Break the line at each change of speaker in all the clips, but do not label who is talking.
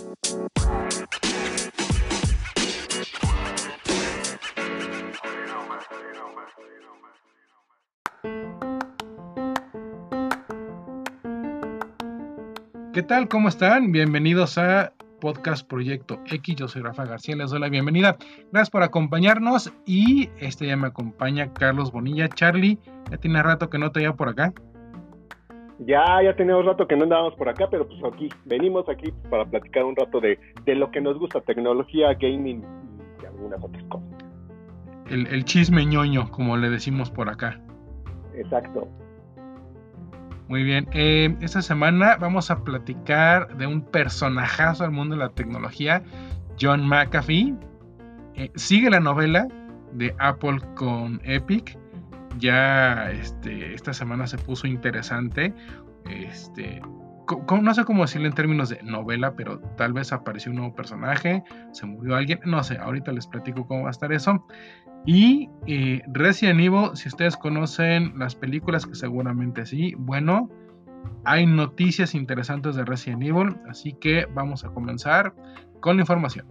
¿Qué tal? ¿Cómo están? Bienvenidos a Podcast Proyecto X. Yo soy Rafa García, les doy la bienvenida. Gracias por acompañarnos y ya me acompaña Carlos Bonilla. Charlie, ya tiene rato que no te veía por acá.
Ya teníamos rato que no andábamos por acá, pero pues venimos aquí para platicar un rato de lo que nos gusta, tecnología, gaming y algunas otras cosas.
El chisme ñoño, como le decimos por acá.
Exacto.
Muy bien, esta semana vamos a platicar de un personajazo del mundo de la tecnología, John McAfee. Sigue la novela de Apple con Epic. Ya esta semana se puso interesante. No sé cómo decirlo en términos de novela, pero tal vez apareció un nuevo personaje, se murió alguien, no sé, ahorita les platico cómo va a estar eso. Y Resident Evil, si ustedes conocen las películas, que seguramente sí, bueno, hay noticias interesantes de Resident Evil, así que vamos a comenzar con la información.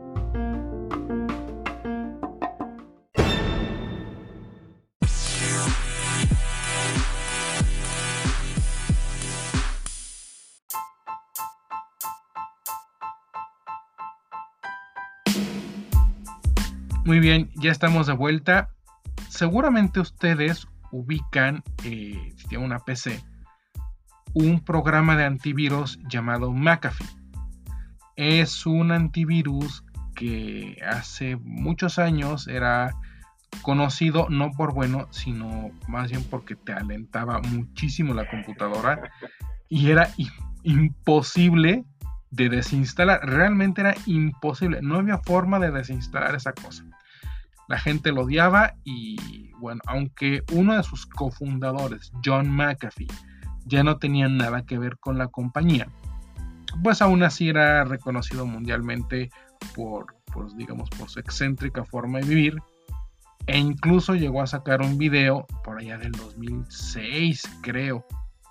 Muy bien, ya estamos de vuelta. Seguramente ustedes ubican, si tienen una PC, un programa de antivirus llamado McAfee. Es un antivirus que hace muchos años era conocido no por bueno, sino más bien porque te alentaba muchísimo la computadora y era imposible de desinstalar. Realmente era imposible, no había forma de desinstalar esa cosa. La gente lo odiaba y bueno, aunque uno de sus cofundadores, John McAfee, ya no tenía nada que ver con la compañía, pues aún así era reconocido mundialmente por su excéntrica forma de vivir, e incluso llegó a sacar un video por allá del 2006, creo.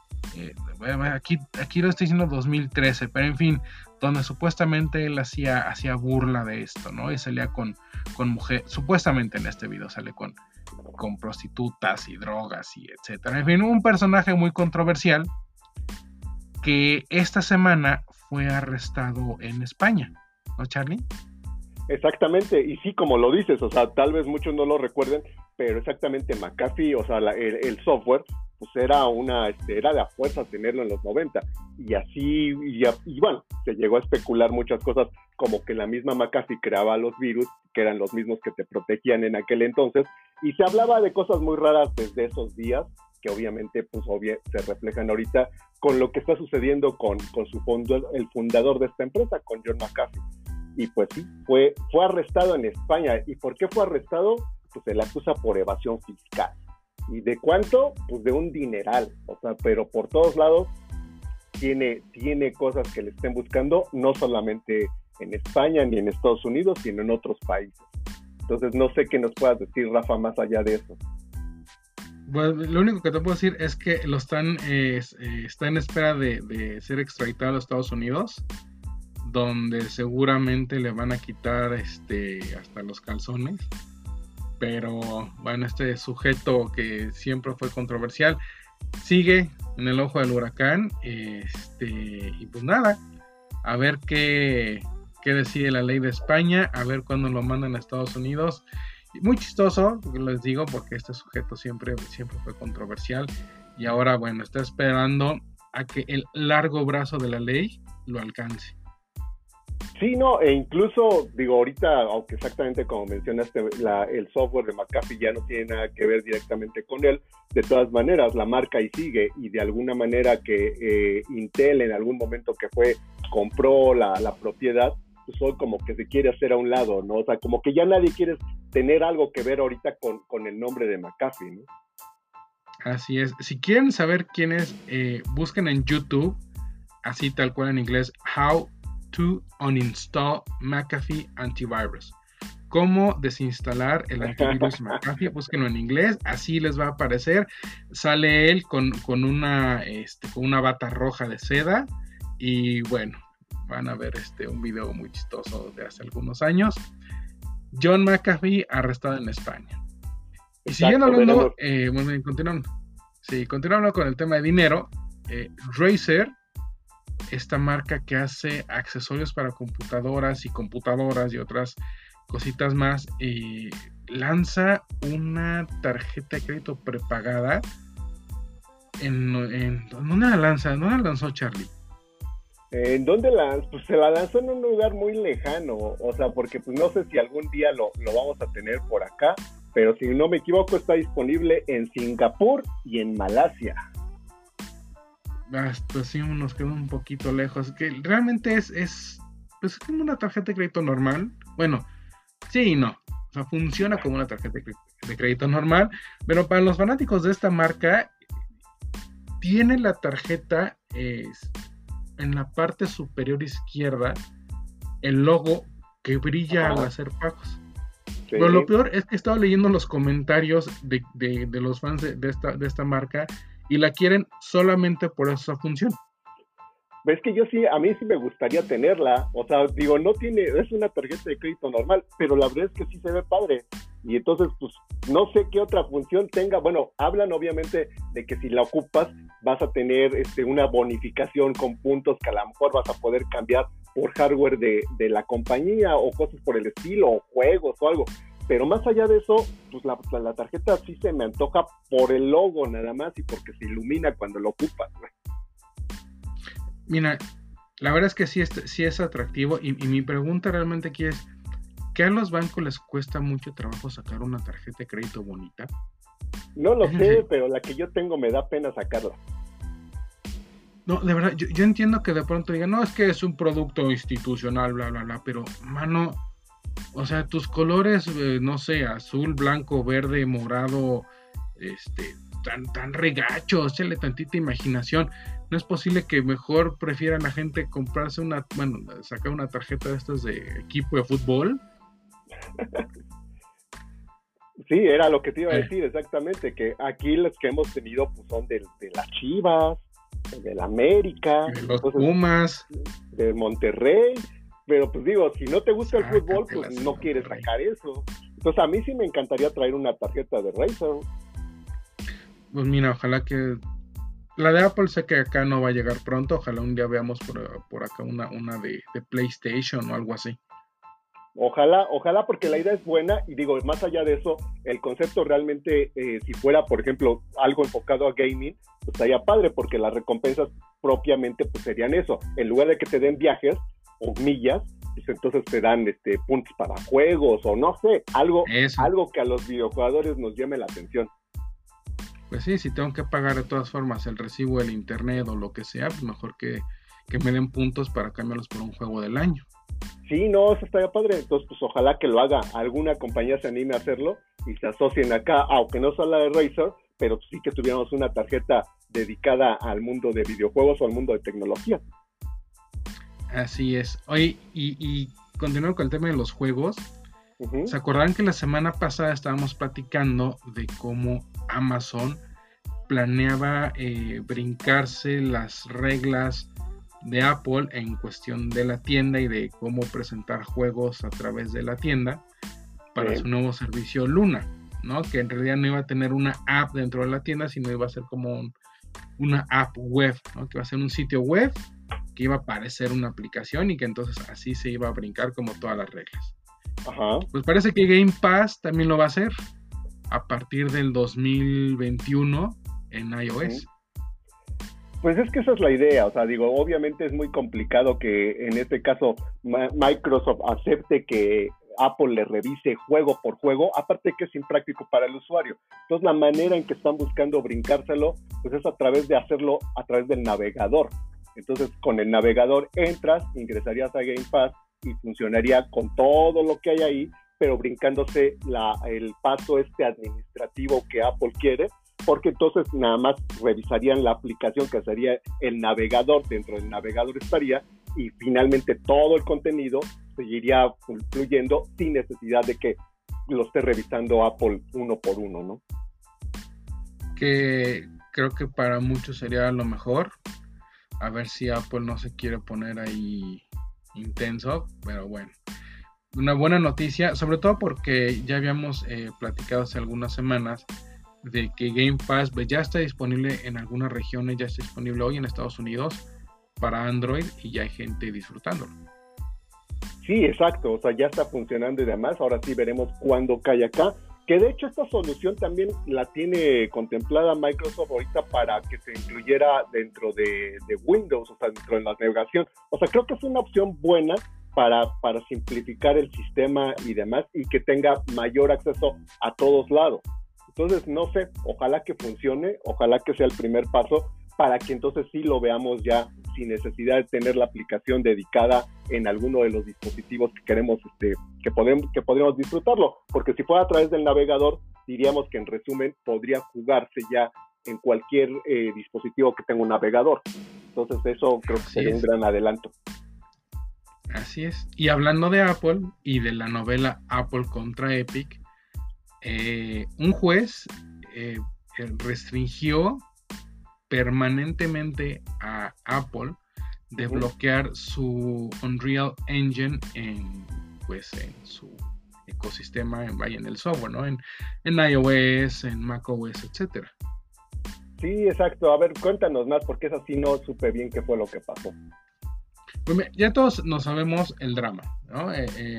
Aquí lo estoy diciendo 2013, pero en fin, donde supuestamente él hacía burla de esto, ¿no? Y salía con mujer, supuestamente en este video sale con prostitutas y drogas y etcétera. En fin, un personaje muy controversial que esta semana fue arrestado en España, ¿no, Charlie?
Exactamente, y sí, como lo dices, o sea, tal vez muchos no lo recuerden, pero exactamente McAfee, o sea, el software, pues era de a fuerza tenerlo en los 90, y así, y bueno, se llegó a especular muchas cosas, como que la misma McAfee creaba los virus, que eran los mismos que te protegían en aquel entonces, y se hablaba de cosas muy raras desde esos días, que obviamente pues se reflejan ahorita con lo que está sucediendo con el fundador de esta empresa, con John McAfee. Y pues sí, fue arrestado en España. ¿Y por qué fue arrestado? Pues se le acusa por evasión fiscal. ¿Y de cuánto? Pues de un dineral. O sea, pero por todos lados tiene cosas que le estén buscando, no solamente en España ni en Estados Unidos, sino en otros países. Entonces no sé qué nos puedas decir, Rafa, más allá de eso.
Bueno, lo único que te puedo decir es que está en espera de ser extraditado a los Estados Unidos, donde seguramente le van a quitar hasta los calzones. Pero bueno, este sujeto que siempre fue controversial sigue en el ojo del huracán, y pues nada, a ver qué decide la ley de España, a ver cuándo lo mandan a Estados Unidos. Muy chistoso, les digo, porque este sujeto siempre fue controversial y ahora, bueno, está esperando a que el largo brazo de la ley lo alcance.
Sí, no, e incluso, digo, ahorita, aunque exactamente como mencionaste, el software de McAfee ya no tiene nada que ver directamente con él, de todas maneras, la marca ahí sigue, y de alguna manera que Intel en algún momento compró la propiedad, pues hoy como que se quiere hacer a un lado, ¿no? O sea, como que ya nadie quiere tener algo que ver ahorita con el nombre de McAfee, ¿no?
Así es. Si quieren saber quién es, busquen en YouTube, así tal cual en inglés, How to Uninstall McAfee Antivirus. Cómo desinstalar el antivirus McAfee, búsquenlo en inglés, así les va a aparecer. Sale él con una bata roja de seda y bueno, van a ver un video muy chistoso de hace algunos años. John McAfee arrestado en España. Y siguiendo hablando, continuando con el tema de dinero, Razer, esta marca que hace accesorios para computadoras y otras cositas más, lanza una tarjeta de crédito prepagada. ¿Dónde la lanza? ¿Dónde la lanzó, Charlie?
¿En dónde pues se la lanzó en un lugar muy lejano, o sea, porque pues no sé si algún día lo vamos a tener por acá, pero si no me equivoco está disponible en Singapur y en Malasia.
Pues sí, nos quedó un poquito lejos, que realmente es como una tarjeta de crédito normal. Bueno, sí y no, o sea, funciona como una tarjeta de crédito normal, pero para los fanáticos de esta marca, tiene la tarjeta en la parte superior izquierda el logo que brilla al hacer pagos. Sí. Pero lo peor es que he estado leyendo los comentarios de los fans de esta marca y la quieren solamente por esa función.
Ves que a mí sí me gustaría tenerla, o sea, digo, es una tarjeta de crédito normal, pero la verdad es que sí se ve padre, y entonces, pues, no sé qué otra función tenga. Bueno, hablan obviamente de que si la ocupas, vas a tener una bonificación con puntos que a lo mejor vas a poder cambiar por hardware de la compañía, o cosas por el estilo, o juegos o algo, pero más allá de eso, pues la tarjeta sí se me antoja por el logo nada más, y porque se ilumina cuando lo ocupas, ¿no?
Mira, la verdad es que sí es atractivo, y mi pregunta realmente aquí es, ¿qué a los bancos les cuesta mucho trabajo sacar una tarjeta de crédito bonita?
No lo sé, pero la que yo tengo me da pena sacarla.
No, de verdad, yo entiendo que de pronto digan, no, es que es un producto institucional, bla, bla, bla, pero, mano, o sea, tus colores, no sé, azul, blanco, verde, morado, tan regachos, échale tantita imaginación. No es posible que mejor prefieran la gente comprarse sacar una tarjeta de estas de equipo de fútbol.
Sí, era lo que te iba a decir, exactamente, que aquí los que hemos tenido pues son de las Chivas, del América,
de los Pumas,
de Monterrey, pero pues digo, si no te gusta el fútbol, pues no quieres sacar eso. Entonces a mí sí me encantaría traer una tarjeta de Razer.
Pues mira, ojalá que la de Apple, sé que acá no va a llegar pronto, ojalá un día veamos por acá una de PlayStation o algo así.
Ojalá, porque la idea es buena, y digo, más allá de eso, el concepto realmente, si fuera, por ejemplo, algo enfocado a gaming, pues estaría padre, porque las recompensas propiamente pues serían eso. En lugar de que te den viajes o millas, pues entonces te dan puntos para juegos, o no sé, algo que a los videojugadores nos llame la atención.
Pues sí, si tengo que pagar de todas formas el recibo del internet o lo que sea, pues mejor que me den puntos para cambiarlos por un juego del año.
Sí, no, eso estaría padre. Entonces, pues ojalá que lo haga, alguna compañía se anime a hacerlo y se asocien acá, aunque no sea la de Razer, pero sí que tuviéramos una tarjeta dedicada al mundo de videojuegos o al mundo de tecnología.
Así es. Oye, y continuando con el tema de los juegos,
uh-huh.
¿Se acuerdan que la semana pasada estábamos platicando de cómo Amazon planeaba brincarse las reglas de Apple en cuestión de la tienda y de cómo presentar juegos a través de la tienda para su nuevo servicio Luna, ¿no? Que en realidad no iba a tener una app dentro de la tienda, sino iba a ser como una app web, ¿no? Que iba a ser un sitio web que iba a parecer una aplicación y que entonces así se iba a brincar como todas las reglas.
Ajá.
Pues parece que Game Pass también lo va a hacer a partir del 2021 en iOS.
Pues es que esa es la idea, o sea, digo, obviamente es muy complicado que en este caso Microsoft acepte que Apple le revise juego por juego, aparte que es impráctico para el usuario. Entonces la manera en que están buscando brincárselo, pues es a través de hacerlo a través del navegador. Entonces con el navegador entras, ingresarías a Game Pass y funcionaría con todo lo que hay ahí, pero brincándose el paso administrativo que Apple quiere, porque entonces nada más revisarían la aplicación que sería el navegador, dentro del navegador estaría, y finalmente todo el contenido seguiría fluyendo sin necesidad de que lo esté revisando Apple uno por uno, ¿no?
Que creo que para muchos sería lo mejor, A ver si Apple no se quiere poner ahí intenso, pero bueno. Una buena noticia, sobre todo porque ya habíamos platicado hace algunas semanas de que Game Pass pues, ya está disponible en algunas regiones, ya está disponible hoy en Estados Unidos para Android y ya hay gente disfrutándolo.
Sí, exacto, o sea, ya está funcionando y demás, ahora sí veremos cuándo cae acá, que de hecho esta solución también la tiene contemplada Microsoft ahorita para que se incluyera dentro de Windows, o sea, dentro de la navegación, o sea, creo que es una opción buena para simplificar el sistema y demás, y que tenga mayor acceso a todos lados. Entonces, no sé, ojalá que funcione, ojalá que sea el primer paso, para que entonces sí lo veamos ya sin necesidad de tener la aplicación dedicada en alguno de los dispositivos que queremos, que podemos disfrutarlo, porque si fuera a través del navegador, diríamos que en resumen podría jugarse ya en cualquier dispositivo que tenga un navegador. Entonces eso creo que sería un gran adelanto.
Así es. Y hablando de Apple y de la novela Apple contra Epic, un juez restringió permanentemente a Apple de bloquear su Unreal Engine en su ecosistema, en el software, ¿no? En iOS, en macOS, etcétera.
Sí, exacto. A ver, cuéntanos más, porque es así, no supe bien qué fue lo que pasó.
Pues ya todos nos sabemos el drama, ¿no?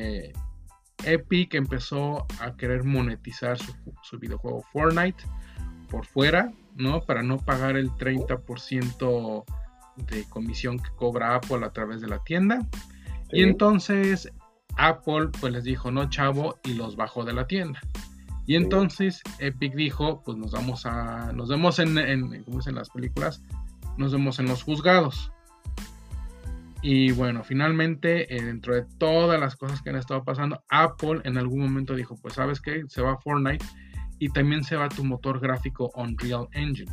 Epic empezó a querer monetizar su videojuego Fortnite por fuera, ¿no? Para no pagar el 30% de comisión que cobra Apple a través de la tienda. Sí. Y entonces Apple pues les dijo, no chavo, y los bajó de la tienda. Y entonces Epic dijo, pues nos vemos como dicen las películas, nos vemos en los juzgados. Y bueno, finalmente, dentro de todas las cosas que han estado pasando, Apple en algún momento dijo, pues ¿sabes qué? Se va Fortnite y también se va tu motor gráfico Unreal Engine.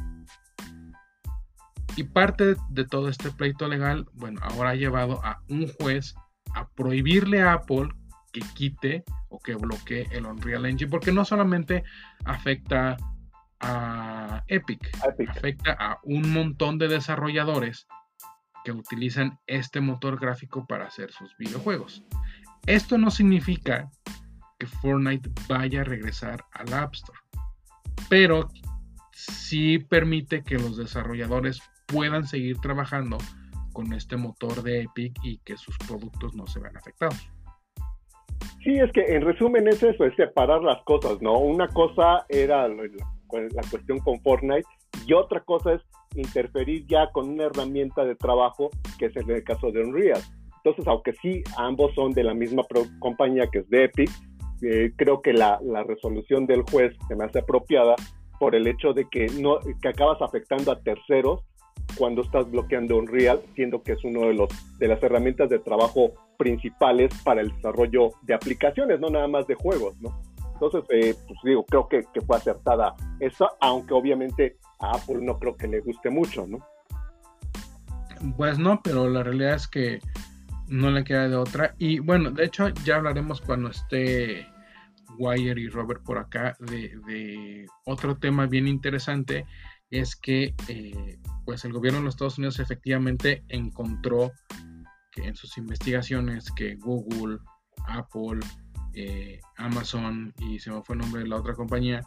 Y parte de todo este pleito legal, bueno, ahora ha llevado a un juez a prohibirle a Apple que quite o que bloquee el Unreal Engine, porque no solamente afecta a Epic, afecta a un montón de desarrolladores que utilizan este motor gráfico para hacer sus videojuegos. Esto no significa que Fortnite vaya a regresar al App Store, pero sí permite que los desarrolladores puedan seguir trabajando con este motor de Epic y que sus productos no se vean afectados.
Sí, es que en resumen es eso, es separar las cosas, ¿no? Una cosa era la cuestión con Fortnite y otra cosa es interferir ya con una herramienta de trabajo que es en el caso de Unreal. Entonces, aunque sí ambos son de la misma compañía que es de Epic, creo que la resolución del juez se me hace apropiada por el hecho de que acabas afectando a terceros cuando estás bloqueando Unreal, siendo que es uno de las herramientas de trabajo principales para el desarrollo de aplicaciones, no nada más de juegos, ¿no? Entonces, pues digo, creo que fue acertada esa, aunque obviamente a Apple no creo que le guste mucho, ¿no?
Pues no, pero la realidad es que no le queda de otra. Y bueno, de hecho ya hablaremos cuando esté Wire y Robert por acá de otro tema bien interesante, es que pues el gobierno de los Estados Unidos efectivamente encontró que en sus investigaciones que Google, Apple, Amazon y se me fue el nombre de la otra compañía,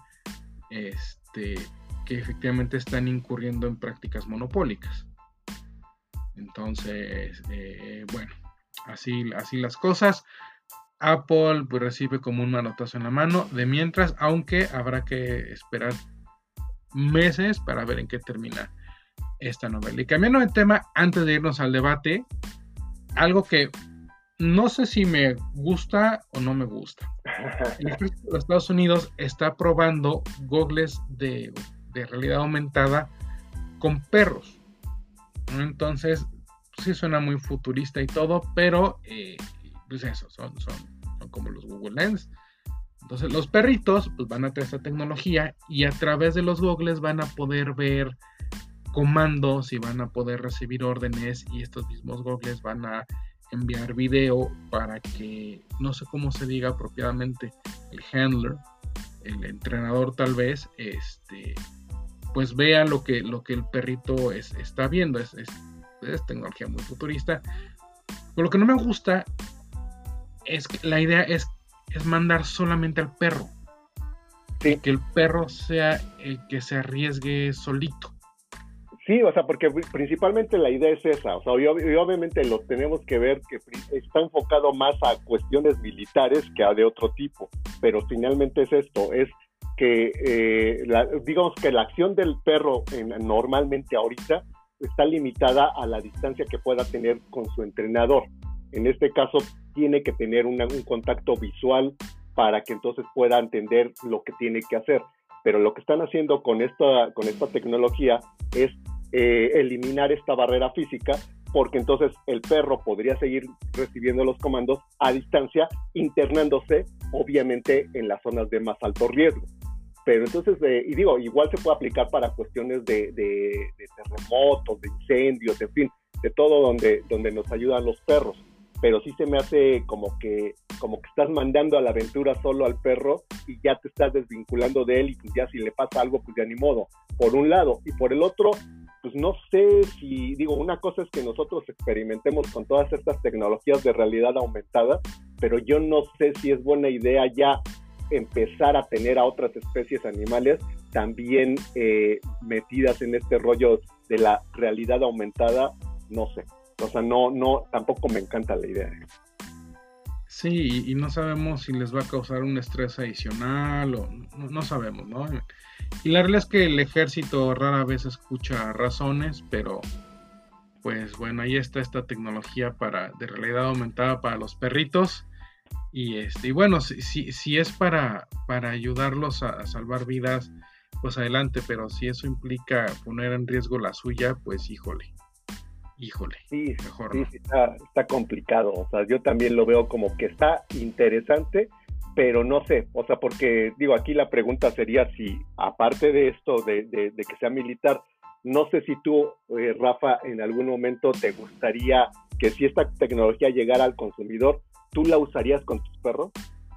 que efectivamente están incurriendo en prácticas monopólicas. Entonces, bueno, así las cosas. Apple pues, recibe como un manotazo en la mano de mientras, aunque habrá que esperar meses para ver en qué termina esta novela. Y cambiando de tema, antes de irnos al debate, algo que no sé si me gusta o no me gusta. El ejército de los Estados Unidos está probando gogles de realidad aumentada con perros. Entonces, sí suena muy futurista y todo, pero pues eso, son como los Google Lens. Entonces, los perritos pues, van a tener esta tecnología y a través de los gogles van a poder ver comandos y van a poder recibir órdenes y estos mismos gogles van a enviar video para que, no sé cómo se diga apropiadamente, el handler, el entrenador tal vez, pues vea lo que el perrito está viendo. es tecnología muy futurista. Pero lo que no me gusta es que la idea es mandar solamente al perro.
Sí.
Y que el perro sea el que se arriesgue solito.
Sí, o sea, porque principalmente la idea es esa, o sea, y obviamente lo tenemos que ver que está enfocado más a cuestiones militares que a de otro tipo, pero finalmente es esto, es que digamos que la acción del perro normalmente ahorita está limitada a la distancia que pueda tener con su entrenador. En este caso tiene que tener un contacto visual para que entonces pueda entender lo que tiene que hacer. Pero lo que están haciendo con esta tecnología es eliminar esta barrera física, porque entonces el perro podría seguir recibiendo los comandos a distancia, internándose obviamente en las zonas de más alto riesgo. Pero entonces, y digo, igual se puede aplicar para cuestiones de terremotos, de incendios, en fin, de todo donde nos ayudan los perros. Pero sí se me hace como que estás mandando a la aventura solo al perro y ya te estás desvinculando de él, y pues ya si le pasa algo, pues ya ni modo, por un lado. Y por el otro, pues no sé si, digo, una cosa es que nosotros experimentemos con todas estas tecnologías de realidad aumentada, pero yo no sé si es buena idea ya empezar a tener a otras especies animales también metidas en este rollo de la realidad aumentada, no sé. O sea, no, tampoco me encanta la idea.
Sí, y no sabemos si les va a causar un estrés adicional o no sabemos, ¿no? Y la realidad es que el ejército rara vez escucha razones, pero pues bueno, ahí está esta tecnología de realidad aumentada para los perritos. Y bueno, si es para ayudarlos a salvar vidas, pues adelante, pero si eso implica poner en riesgo la suya, pues híjole,
Sí,
mejor
sí,
no.
sí está complicado. O sea, yo también lo veo como que está interesante, pero no sé, o sea, porque digo, aquí la pregunta sería si, aparte de esto, de que sea militar, no sé si tú, Rafa, en algún momento te gustaría que si esta tecnología llegara al consumidor, ¿tú la usarías con tus perros?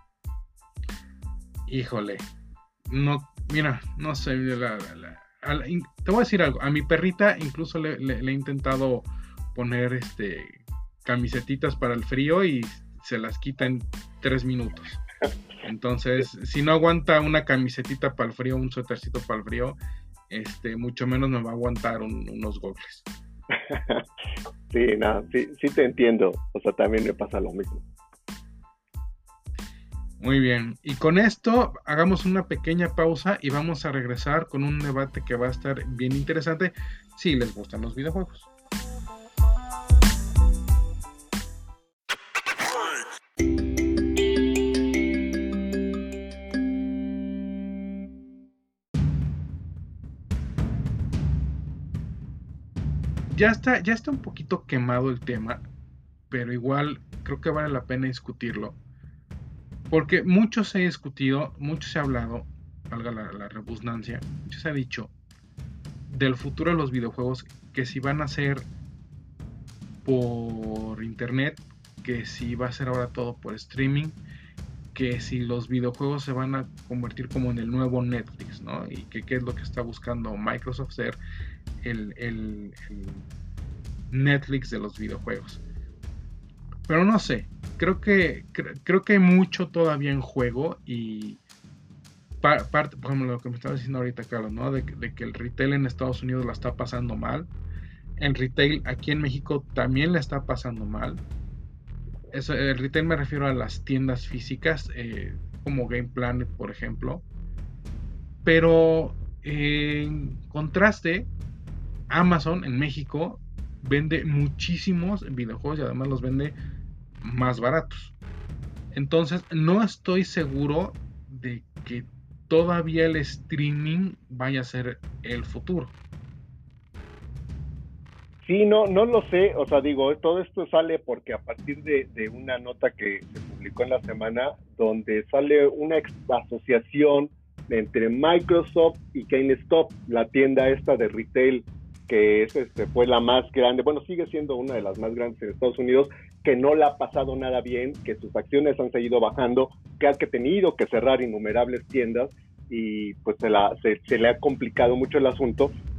Híjole, no, mira, no sé, te voy a decir algo, a mi perrita incluso le he intentado poner camisetitas para el frío y se las quita en 3 minutos. Entonces, si no aguanta una camisetita para el frío, un suétercito para el frío, mucho menos me va a aguantar unos gogles.
Sí, no, sí te entiendo. O sea, también me pasa lo mismo.
Muy bien, y con esto hagamos una pequeña pausa y vamos a regresar con un debate que va a estar bien interesante si les gustan los videojuegos. Ya está un poquito quemado el tema, pero igual creo que vale la pena discutirlo. Porque mucho se ha discutido, mucho se ha hablado, valga la redundancia, mucho se ha dicho del futuro de los videojuegos, que si van a ser por internet, que si va a ser ahora todo por streaming, que si los videojuegos se van a convertir como en el nuevo Netflix, ¿no? Y que qué es lo que está buscando Microsoft, ser el Netflix de los videojuegos. Pero no sé, creo que hay mucho todavía en juego y parte, por ejemplo, lo que me estaba diciendo ahorita, Carlos, ¿no? De que el retail en Estados Unidos la está pasando mal. El retail aquí en México también la está pasando mal. El retail me refiero a las tiendas físicas, como Game Planet, por ejemplo. Pero en contraste, Amazon en México vende muchísimos videojuegos y además los vende más baratos. Entonces no estoy seguro de que todavía el streaming vaya a ser el futuro.
Sí, no lo sé, o sea, digo, todo esto sale porque a partir de una nota que se publicó en la semana, donde sale una asociación entre Microsoft y GameStop, la tienda esta de retail, que es fue la más grande, bueno, sigue siendo una de las más grandes en Estados Unidos, que no la ha pasado nada bien, que sus acciones han seguido bajando, que ha tenido que cerrar innumerables tiendas y pues se le ha complicado mucho el asunto,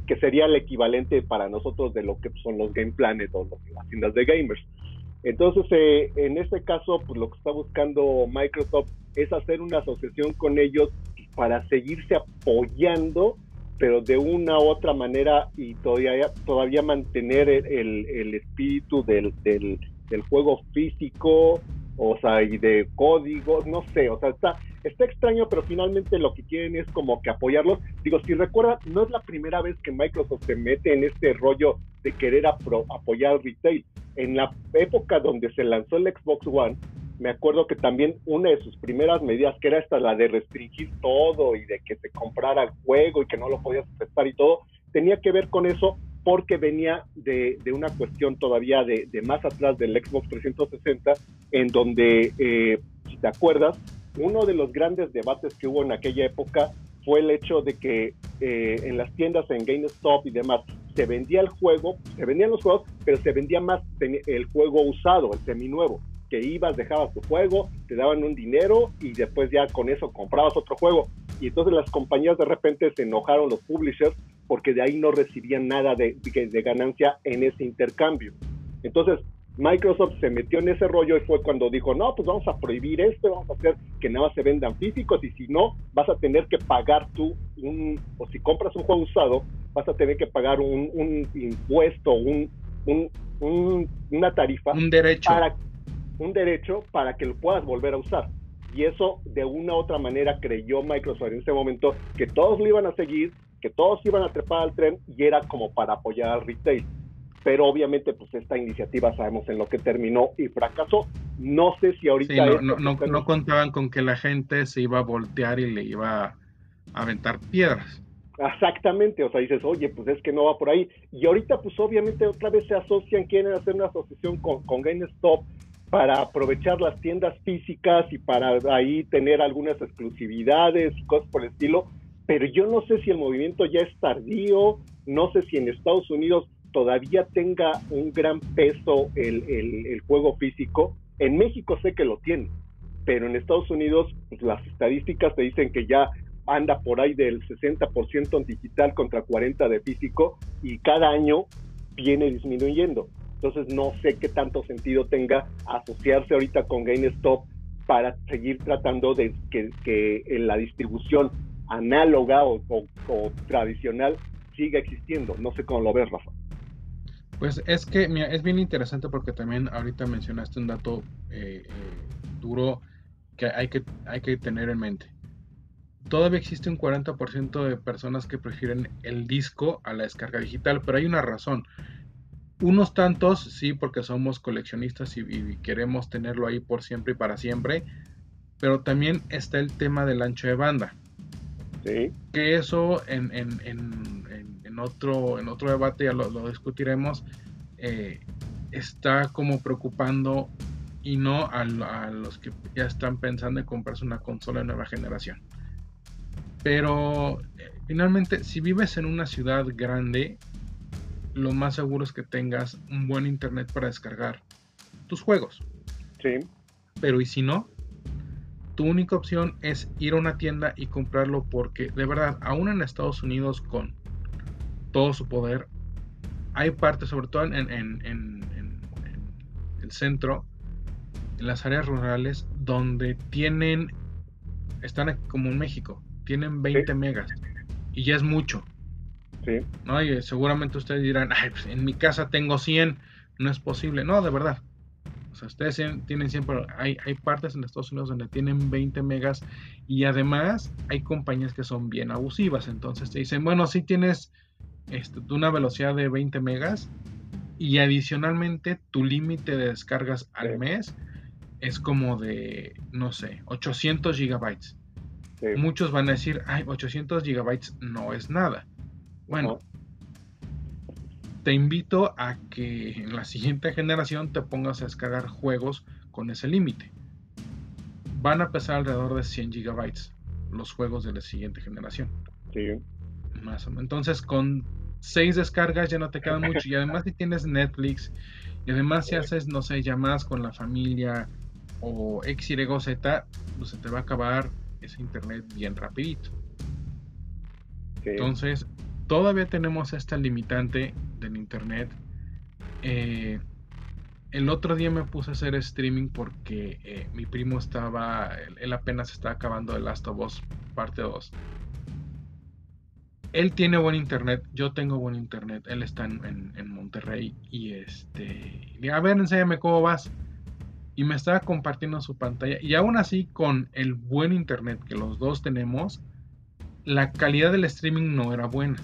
que sería el equivalente para nosotros de lo que son los Game Planet o las tiendas de gamers. Entonces, en este caso, pues lo que está buscando Microsoft es hacer una asociación con ellos para seguirse apoyando, pero de una u otra manera, y todavía mantener el espíritu del juego físico, o sea, y de códigos, no sé, o sea, está extraño, pero finalmente lo que quieren es como que apoyarlos. Digo, si recuerdan, no es la primera vez que Microsoft se mete en este rollo de querer apoyar al retail. En la época donde se lanzó el Xbox One, me acuerdo que también una de sus primeras medidas, que era hasta la de restringir todo y de que se comprara el juego y que no lo podías prestar y todo, tenía que ver con eso, porque venía de una cuestión todavía de más atrás del Xbox 360, en donde, si te acuerdas, uno de los grandes debates que hubo en aquella época fue el hecho de que en las tiendas, en GameStop y demás, se vendía el juego, se vendían los juegos, pero se vendía más el juego usado, el seminuevo, que ibas, dejabas tu juego, te daban un dinero y después ya con eso comprabas otro juego. Y entonces las compañías de repente se enojaron, los publishers, porque de ahí no recibían nada de ganancia en ese intercambio. Entonces Microsoft se metió en ese rollo y fue cuando dijo, no, pues vamos a prohibir esto, vamos a hacer que nada más se vendan físicos, y si no, vas a tener que pagar tú o si compras un juego usado, vas a tener que pagar un impuesto, una tarifa,
un derecho
para que lo puedas volver a usar. Y eso, de una u otra manera, creyó Microsoft en ese momento que todos lo iban a seguir, que todos iban a trepar al tren, y era como para apoyar al retail. Pero obviamente, pues esta iniciativa sabemos en lo que terminó y fracasó. No sé si ahorita...
Sí, no contaban con que la gente se iba a voltear y le iba a aventar piedras.
Exactamente, o sea, dices, oye, pues es que no va por ahí. Y ahorita, pues obviamente otra vez se asocian, quieren hacer una asociación con GameStop para aprovechar las tiendas físicas y para ahí tener algunas exclusividades y cosas por el estilo. Pero yo no sé si el movimiento ya es tardío, no sé si en Estados Unidos todavía tenga un gran peso el juego físico. En México sé que lo tiene, pero en Estados Unidos, pues las estadísticas te dicen que ya anda por ahí del 60% en digital contra 40% de físico, y cada año viene disminuyendo. Entonces no sé qué tanto sentido tenga asociarse ahorita con GameStop para seguir tratando de que la distribución análoga o tradicional siga existiendo. No sé cómo lo ves, Rafa.
Pues es que, mira, es bien interesante porque también ahorita mencionaste un dato duro que hay que tener en mente. Todavía existe un 40% de personas que prefieren el disco a la descarga digital, pero hay una razón. Unos tantos, sí, porque somos coleccionistas y queremos tenerlo ahí por siempre y para siempre, pero también está el tema del ancho de banda.
Sí.
Que eso en otro debate ya lo discutiremos, está como preocupando, y no a los que ya están pensando en comprarse una consola de nueva generación. Pero finalmente, si vives en una ciudad grande, lo más seguro es que tengas un buen internet para descargar tus juegos.
Sí.
Pero ¿y si no? Tu única opción es ir a una tienda y comprarlo, porque de verdad, aún en Estados Unidos, con todo su poder, hay partes, sobre todo en el centro, en las áreas rurales, donde están como en México, tienen 20 megas, y ya es mucho.
Sí.
¿No? Y seguramente ustedes dirán, ay, pues en mi casa tengo 100, no es posible. No, de verdad. O sea, ustedes tienen 100, pero hay partes en Estados Unidos donde tienen 20 megas, y además hay compañías que son bien abusivas. Entonces te dicen, bueno, sí tienes una velocidad de 20 megas, y adicionalmente tu límite de descargas al mes es como de, no sé, 800 gigabytes. Sí. Muchos van a decir, ay, 800 gigabytes no es nada. Bueno, te invito a que en la siguiente generación te pongas a descargar juegos con ese límite. Van a pesar alrededor de 100 gigabytes los juegos de la siguiente generación.
Sí.
Más o menos. Entonces, con 6 descargas ya no te queda mucho. Y además, si tienes Netflix, y además si haces, no sé, llamadas con la familia o X, Y, Z, pues se te va a acabar ese internet bien rapidito. Sí. Entonces, todavía tenemos esta limitante del internet. El otro día me puse a hacer streaming porque mi primo él apenas estaba acabando The Last of Us parte 2. Él tiene buen internet, yo tengo buen internet, él está en Monterrey y a ver, enséñame cómo vas. Y me estaba compartiendo su pantalla y aún así con el buen internet que los dos tenemos, la calidad del streaming no era buena.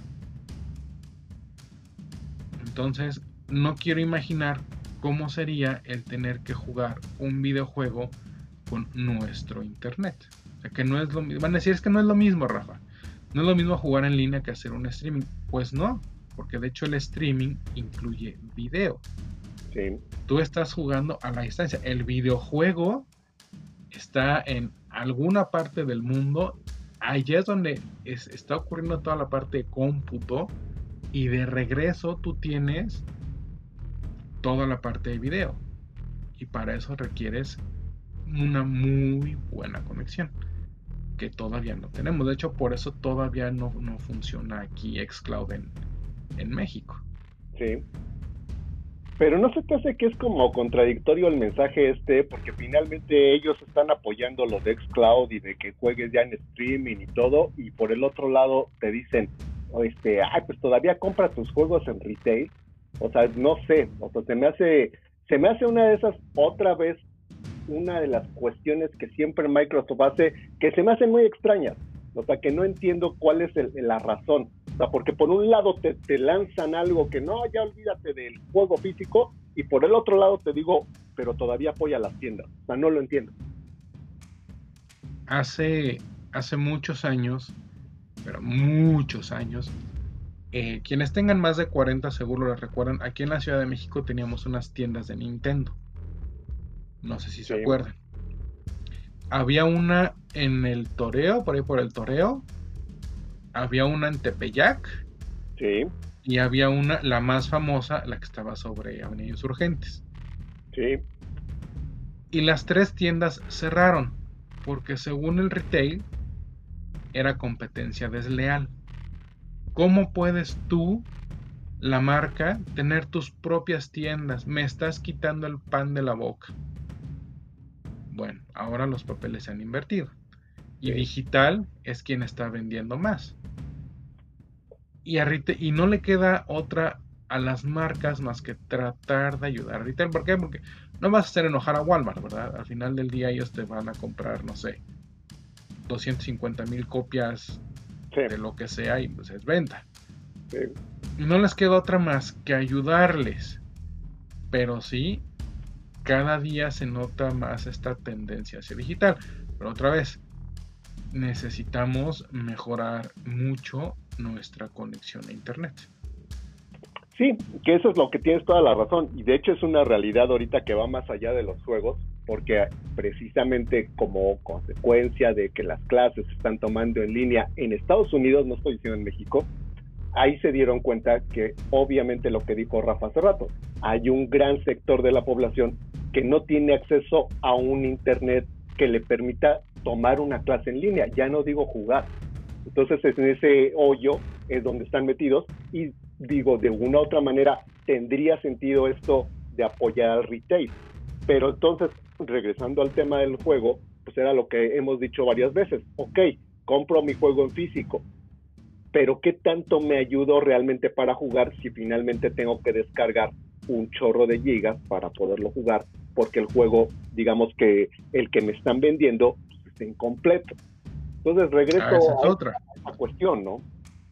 Entonces, no quiero imaginar cómo sería el tener que jugar un videojuego con nuestro internet. O sea, que no es lo mismo. Van a decir, es que no es lo mismo, Rafa. No es lo mismo jugar en línea que hacer un streaming. Pues no, porque de hecho el streaming incluye video.
Sí.
Tú estás jugando a la distancia. El videojuego está en alguna parte del mundo. Allá es donde está ocurriendo toda la parte de cómputo. Y de regreso tú tienes toda la parte de video. Y para eso requieres una muy buena conexión. Que todavía no tenemos. De hecho, por eso todavía no funciona aquí xCloud en México.
Sí. Pero no se te hace que es como contradictorio el mensaje porque finalmente ellos están apoyando lo de xCloud y de que juegues ya en streaming y todo, y por el otro lado te dicen, pues todavía compra tus juegos en retail. O sea, no sé, o sea, se me hace una de esas, otra vez, una de las cuestiones que siempre Microsoft hace, que se me hacen muy extrañas. O sea, que no entiendo cuál es la razón. O sea, porque por un lado te lanzan algo que no, ya olvídate del juego físico, y por el otro lado te digo, pero todavía apoya las tiendas. O sea, no lo entiendo.
Hace muchos años, pero muchos años, quienes tengan más de 40 seguro lo recuerdan, aquí en la Ciudad de México teníamos unas tiendas de Nintendo. No sé si se acuerdan. Había una en el Toreo, por ahí por el Toreo. Había una en Tepeyac.
Sí.
Y había una, la más famosa, la que estaba sobre Avenida Insurgentes.
Sí.
Y las tres tiendas cerraron, porque según el retail, era competencia desleal. ¿Cómo puedes tú, la marca, tener tus propias tiendas? Me estás quitando el pan de la boca. Bueno, ahora los papeles se han invertido. Y digital es quien está vendiendo más. Y no le queda otra a las marcas más que tratar de ayudar a retail. ¿Por qué? Porque no vas a hacer enojar a Walmart, ¿verdad? Al final del día ellos te van a comprar, no sé, 250,000 copias de lo que sea y pues es venta. Y no les queda otra más que ayudarles. Pero sí, cada día se nota más esta tendencia hacia digital. Pero otra vez, necesitamos mejorar mucho nuestra conexión a internet.
Sí, que eso es lo que tienes toda la razón, y de hecho es una realidad ahorita que va más allá de los juegos, porque precisamente como consecuencia de que las clases se están tomando en línea en Estados Unidos, no estoy diciendo en México, ahí se dieron cuenta que obviamente lo que dijo Rafa hace rato, hay un gran sector de la población que no tiene acceso a un internet que le permita tomar una clase en línea, ya no digo jugar. Entonces en ese hoyo es donde están metidos, y digo, de una u otra manera tendría sentido esto de apoyar al retail. Pero entonces, regresando al tema del juego, pues era lo que hemos dicho varias veces. Ok, compro mi juego en físico, pero ¿qué tanto me ayudó realmente para jugar si finalmente tengo que descargar un chorro de gigas para poderlo jugar? Porque el juego, digamos que el que me están vendiendo, pues, es incompleto. Entonces regreso a esa cuestión, ¿no?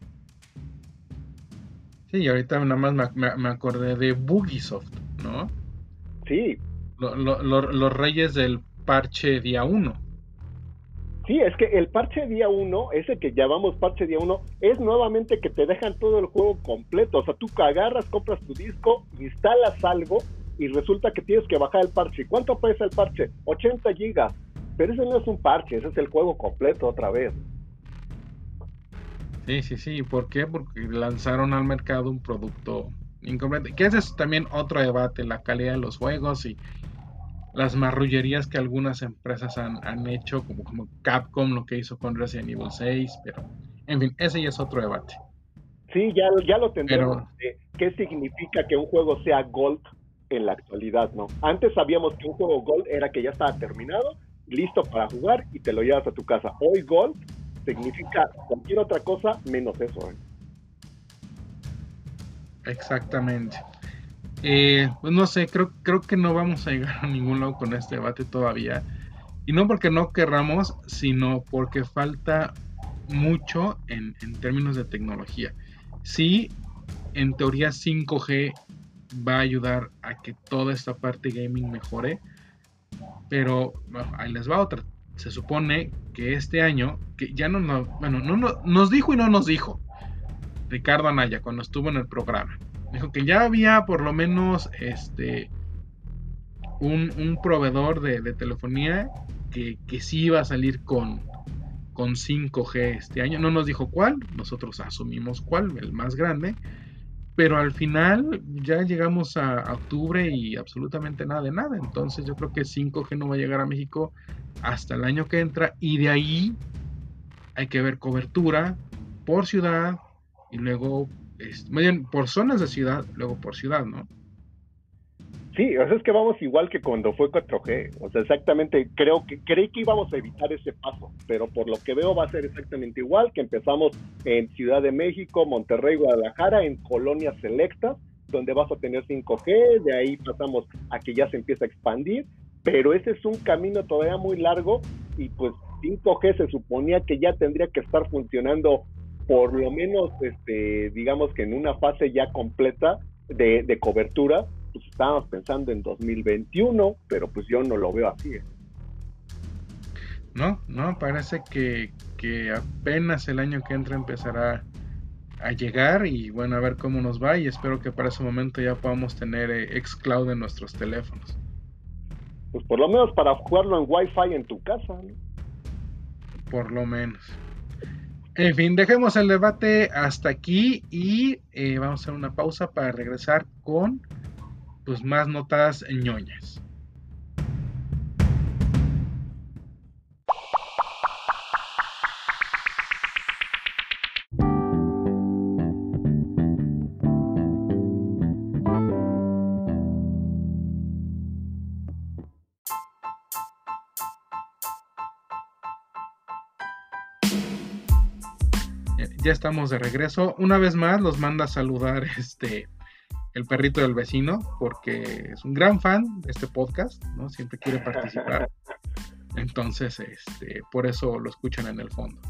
Sí, ahorita nada más me acordé de Bugisoft, ¿no?
Sí.
Los reyes del parche día 1.
Sí, es que el parche día 1, ese que llamamos parche día 1, es nuevamente que te dejan todo el juego completo. O sea, tú agarras, compras tu disco, instalas algo y resulta que tienes que bajar el parche. ¿Cuánto pesa el parche? 80 gigas. Pero ese no es un parche, ese es el juego completo otra vez.
Sí. ¿Por qué? Porque lanzaron al mercado un producto incompleto. Que ese es también otro debate, la calidad de los juegos y las marrullerías que algunas empresas han hecho, como Capcom, lo que hizo con Resident Evil 6, pero en fin, ese ya es otro debate.
Sí, ya lo tendremos.
Pero,
¿Qué significa que un juego sea Gold en la actualidad, no? Antes sabíamos que un juego Gold era que ya estaba terminado, listo para jugar y te lo llevas a tu casa. Hoy Gold significa cualquier otra cosa menos eso, ¿eh?
exactamente. Pues no sé, creo que no vamos a llegar a ningún lado con este debate todavía. Y no porque no querramos, sino porque falta mucho en términos de tecnología. Sí, en teoría 5G va a ayudar a que toda esta parte gaming mejore, pero bueno, ahí les va otra. Se supone que este año, que ya bueno, nos dijo y no nos dijo Ricardo Anaya cuando estuvo en el programa. Dijo que ya había por lo menos un proveedor de telefonía que sí iba a salir con 5G este año. No nos dijo cuál, nosotros asumimos cuál, el más grande, pero al final ya llegamos a octubre y absolutamente nada de nada. Entonces yo creo que 5G no va a llegar a México hasta el año que entra y de ahí hay que ver cobertura por ciudad y luego, más bien, por zonas de ciudad, luego por ciudad, ¿no?
Sí, o sea, es que vamos igual que cuando fue 4G. O sea, exactamente, creí que íbamos a evitar ese paso, pero por lo que veo va a ser exactamente igual, que empezamos en Ciudad de México, Monterrey, Guadalajara, en colonias selectas, donde vas a tener 5G, de ahí pasamos a que ya se empieza a expandir, pero ese es un camino todavía muy largo y pues 5G se suponía que ya tendría que estar funcionando por lo menos, digamos que en una fase ya completa de cobertura, pues estábamos pensando en 2021, pero pues yo no lo veo así.
No, parece que apenas el año que entra empezará a llegar y bueno, a ver cómo nos va y espero que para ese momento ya podamos tener xCloud en nuestros teléfonos.
Pues por lo menos para jugarlo en Wi-Fi en tu casa, ¿no?
Por lo menos. En fin, dejemos el debate hasta aquí y vamos a hacer una pausa para regresar con pues más notas ñoñas. Ya estamos de regreso. Una vez más los manda a saludar el perrito del vecino, porque es un gran fan de este podcast, ¿no? Siempre quiere participar. Entonces, por eso lo escuchan en el fondo.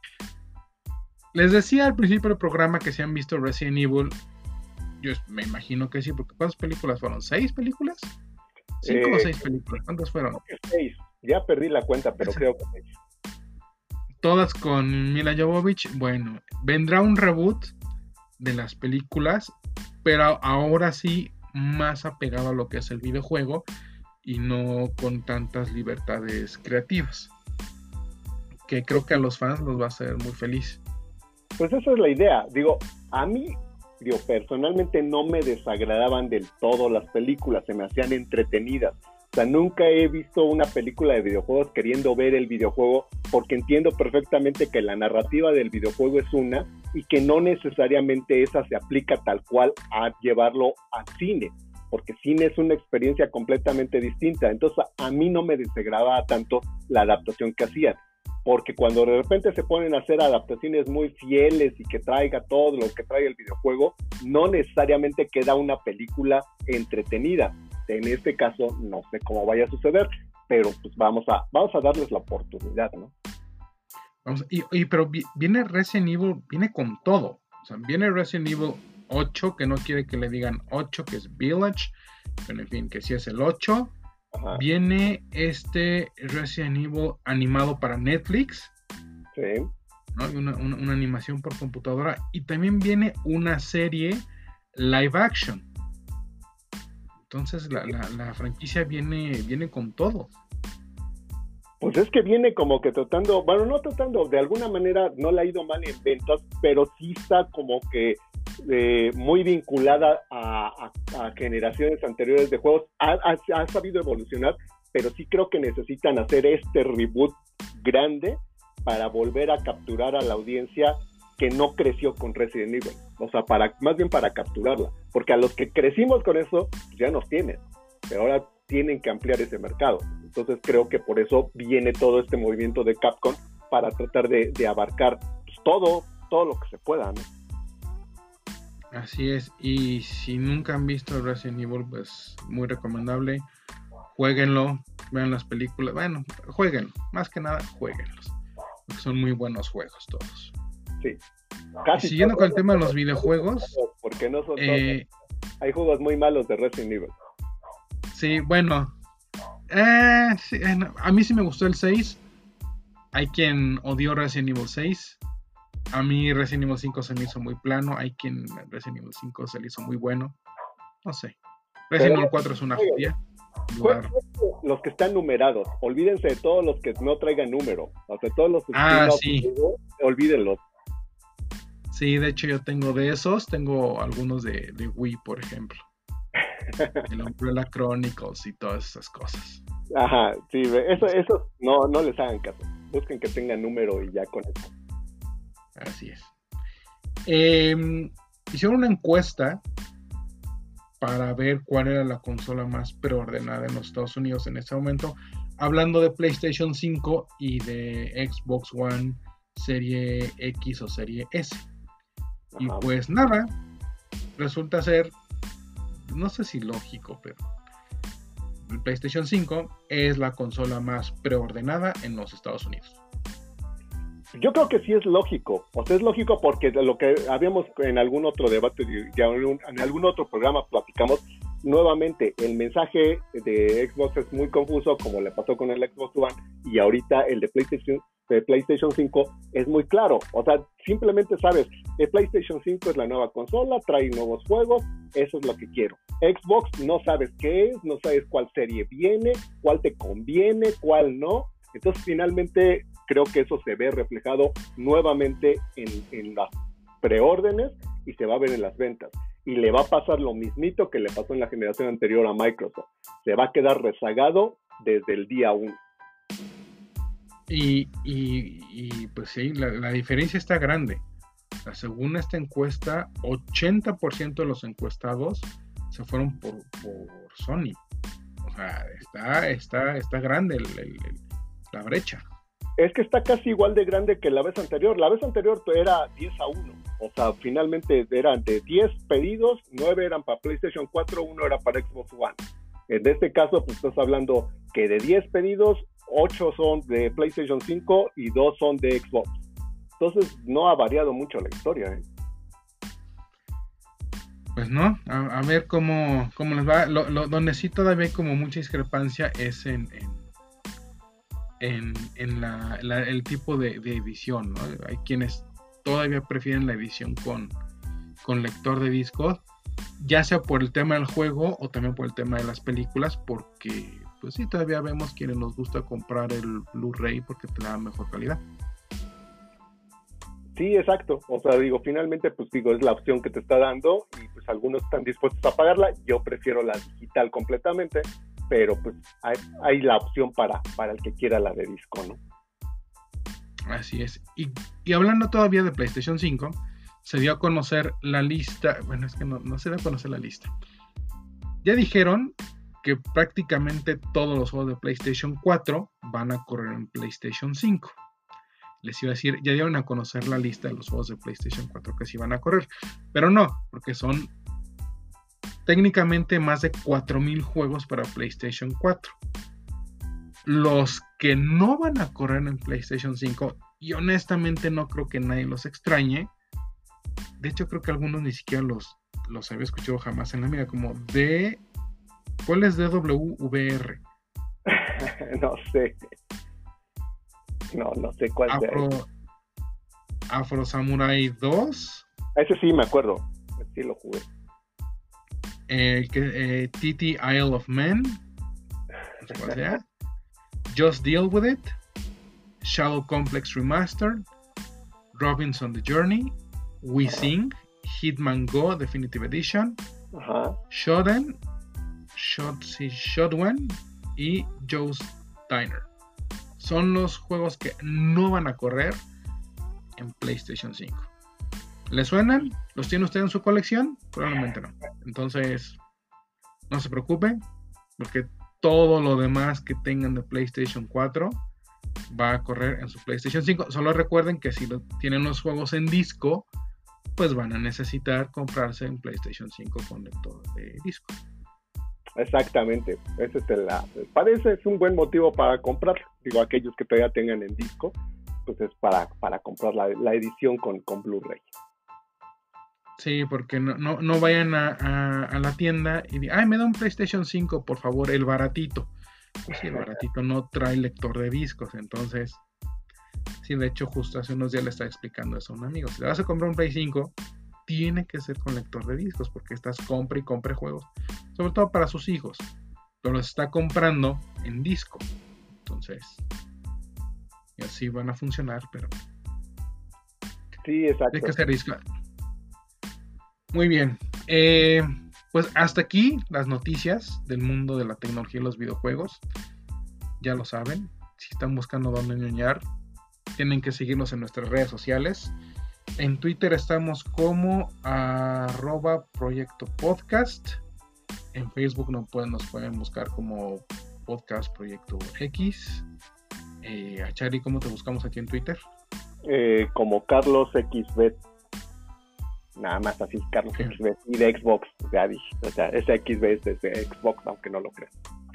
Les decía al principio del programa que se han visto Resident Evil. Yo me imagino que sí, porque ¿cuántas películas fueron? ¿6 películas? ¿5 o 6 películas? ¿Cuántas fueron?
6. Ya perdí la cuenta, pero creo que 6.
Todas con Mila Jovovich. Bueno, vendrá un reboot de las películas, pero ahora sí más apegado a lo que es el videojuego y no con tantas libertades creativas, que creo que a los fans los va a hacer muy feliz.
Pues esa es la idea. A mí, personalmente no me desagradaban del todo las películas, se me hacían entretenidas. O sea, nunca he visto una película de videojuegos queriendo ver el videojuego, porque entiendo perfectamente que la narrativa del videojuego es una y que no necesariamente esa se aplica tal cual a llevarlo al cine, porque cine es una experiencia completamente distinta. Entonces a mí no me desagradaba tanto la adaptación que hacían, porque cuando de repente se ponen a hacer adaptaciones muy fieles y que traiga todo lo que trae el videojuego, no necesariamente queda una película entretenida. En este caso no sé cómo vaya a suceder, pero pues vamos a darles la oportunidad, ¿no?
Pero viene Resident Evil, viene con todo. O sea, viene Resident Evil 8, que no quiere que le digan 8, que es Village, pero en fin, que sí es el 8. Ajá. Viene Resident Evil animado para Netflix.
Sí.
¿No? Una animación por computadora. Y también viene una serie live action. Entonces la franquicia viene con todo.
Pues es que viene como que tratando, bueno, no tratando, de alguna manera no le ha ido mal en ventas, pero sí está como que muy vinculada a generaciones anteriores de juegos. Ha sabido evolucionar, pero sí creo que necesitan hacer este reboot grande para volver a capturar a la audiencia que no creció con Resident Evil. O sea, más bien para capturarla. Porque a los que crecimos con eso, pues ya nos tienen. Pero ahora tienen que ampliar ese mercado. Entonces creo que por eso viene todo este movimiento de Capcom para tratar de abarcar pues, todo lo que se pueda, ¿no?
Así es, y si nunca han visto Resident Evil, pues muy recomendable. Jueguenlo, vean las películas, bueno, jueguenlo, más que nada jueguenlos, porque son muy buenos juegos todos.
Sí.
Y siguiendo con el tema de los videojuegos,
porque no son todos. Hay juegos muy malos de Resident Evil.
Sí, bueno, sí, a mí sí me gustó el 6. Hay quien odió Resident Evil 6. A mí Resident Evil 5 se me hizo muy plano. Hay quien Resident Evil 5 se le hizo muy bueno. No sé. Resident Evil 4 es una joya.
Los que están numerados. Olvídense de todos los que no traigan número. O sea, todos los que
sí.
Olvídenlos.
Sí, de hecho yo tengo de esos. Tengo algunos de Wii, por ejemplo. El Umbrella Chronicles y todas esas cosas.
Ajá, sí. Eso no les hagan caso. Busquen que tengan número y ya con eso.
Así es. Hicieron una encuesta para ver cuál era la consola más preordenada en los Estados Unidos en este momento, hablando de PlayStation 5 y de Xbox One Serie X o Serie S. Ajá. Y pues nada, resulta ser, no sé si lógico, pero el PlayStation 5 es la consola más preordenada en los Estados Unidos.
Yo creo que sí es lógico, o sea, es lógico porque de lo que habíamos en algún otro debate, ya en algún otro programa platicamos, nuevamente el mensaje de Xbox es muy confuso, como le pasó con el Xbox One, y ahorita el de PlayStation 5 es muy claro, o sea, simplemente sabes, el PlayStation 5 es la nueva consola, trae nuevos juegos, eso es lo que quiero. Xbox no sabes qué es, no sabes cuál serie viene, cuál te conviene, cuál no, entonces finalmente creo que eso se ve reflejado nuevamente en las preórdenes y se va a ver en las ventas. Y le va a pasar lo mismito que le pasó en la generación anterior a Microsoft. Se va a quedar rezagado desde el día 1.
Y pues sí, la diferencia está grande. Según esta encuesta, 80% de los encuestados se fueron por Sony. O sea, está grande la brecha.
Es que está casi igual de grande que la vez anterior. La vez anterior era 10-1. O sea, finalmente eran de 10 pedidos, 9 eran para PlayStation 4, 1 era para Xbox One. En este caso, pues estás hablando que de 10 pedidos, 8 son de PlayStation 5 y 2 son de Xbox. Entonces, no ha variado mucho la historia, ¿eh?
Pues no, a ver cómo les va. Donde sí todavía hay como mucha discrepancia es en el tipo de edición, ¿no? Hay quienes todavía prefieren la edición con lector de discos, ya sea por el tema del juego o también por el tema de las películas, porque pues sí, todavía vemos quienes nos gusta comprar el Blu-ray porque te da mejor calidad.
Sí, exacto. O sea, finalmente, pues es la opción que te está dando y pues algunos están dispuestos a pagarla. Yo prefiero la digital completamente, pero pues hay la opción para el que quiera la de disco, ¿no?
Así es. Y hablando todavía de PlayStation 5, se dio a conocer la lista. Bueno, es que no se dio a conocer la lista. Ya dijeron que prácticamente todos los juegos de PlayStation 4 van a correr en PlayStation 5. Les iba a decir, ya dieron a conocer la lista de los juegos de PlayStation 4 que sí van a correr, pero no, porque son técnicamente más de 4,000 juegos para PlayStation 4. Los que no van a correr en PlayStation 5, y honestamente no creo que nadie los extrañe. De hecho, creo que algunos ni siquiera los había escuchado jamás en la vida, como ¿cuál es DWVR?
No sé. No sé cuál sea.
Afro Samurai 2.
Ese sí me acuerdo. Sí lo jugué.
TT Isle of Men. ¿Cuál sea? Just Deal With It. Shadow Complex Remastered. Robinson The Journey. We Sing. Hitman Go Definitive Edition. Shodan. Shodan y Joe's Diner. Son los juegos que no van a correr en PlayStation 5. ¿Le suenan? ¿Los tiene usted en su colección? Probablemente no. Entonces, no se preocupe, porque todo lo demás que tengan de PlayStation 4 va a correr en su PlayStation 5. Solo recuerden que si tienen los juegos en disco, pues van a necesitar comprarse un PlayStation 5 con lector de disco.
Exactamente, parece es un buen motivo para comprar. Digo, aquellos que todavía tengan en disco, pues es para comprar la edición con Blu-ray.
Sí, porque no vayan a la tienda y digan, me da un PlayStation 5, por favor, el baratito. Pues sí, el baratito no trae lector de discos, entonces, sí, de hecho, justo hace unos días le estaba explicando eso a un amigo. Si te vas a comprar un Play 5, tiene que ser con lector de discos, porque estás compra y compre juegos, sobre todo para sus hijos, pero los está comprando en disco. Entonces, y así van a funcionar, pero
sí, exacto.
Hay que hacer disco. Muy bien, pues hasta aquí las noticias del mundo de la tecnología y los videojuegos. Ya lo saben, si están buscando dónde ñoñar, tienen que seguirnos en nuestras redes sociales. En Twitter estamos como @Proyecto Podcast. En Facebook nos pueden buscar como Podcast Proyecto X. A Charlie, ¿cómo te buscamos aquí en Twitter?
Como Carlos XB. Nada más así, Carlos XB. Y de Xbox, ya dije. O sea, ese XB es de Xbox, aunque no lo crean.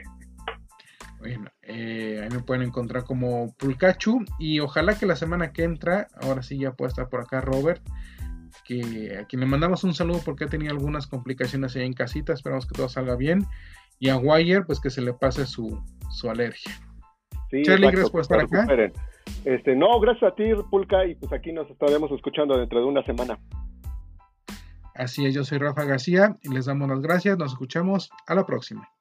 Bueno, ahí me pueden encontrar como Pulcachu. Y ojalá que la semana que entra, ahora sí ya pueda estar por acá Robert, que a quien le mandamos un saludo porque ha tenido algunas complicaciones ahí en casita. Esperamos que todo salga bien. Y a Wire, pues que se le pase su alergia.
Sí,
Charlie,
exacto,
gracias por estar acá.
No, gracias a ti, Pulca, y pues aquí nos estaremos escuchando dentro de una semana.
Así es, yo soy Rafa García y les damos las gracias. Nos escuchamos a la próxima.